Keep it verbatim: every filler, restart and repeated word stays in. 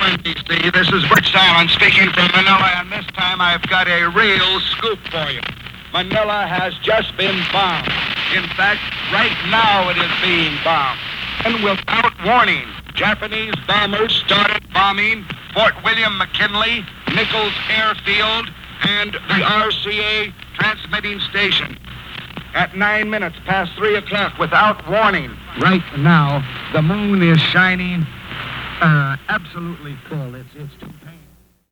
Washington, D C This is Rich Allen speaking from Manila, and this time I've got a real scoop for you. Manila has just been bombed. In fact, right now it is being bombed. And without warning, Japanese bombers started bombing Fort William McKinley, Nichols Airfield, and the R C A transmitting station. At nine minutes past three o'clock, without warning. Right now, the moon is shining uh, absolutely full. It's, it's too painful.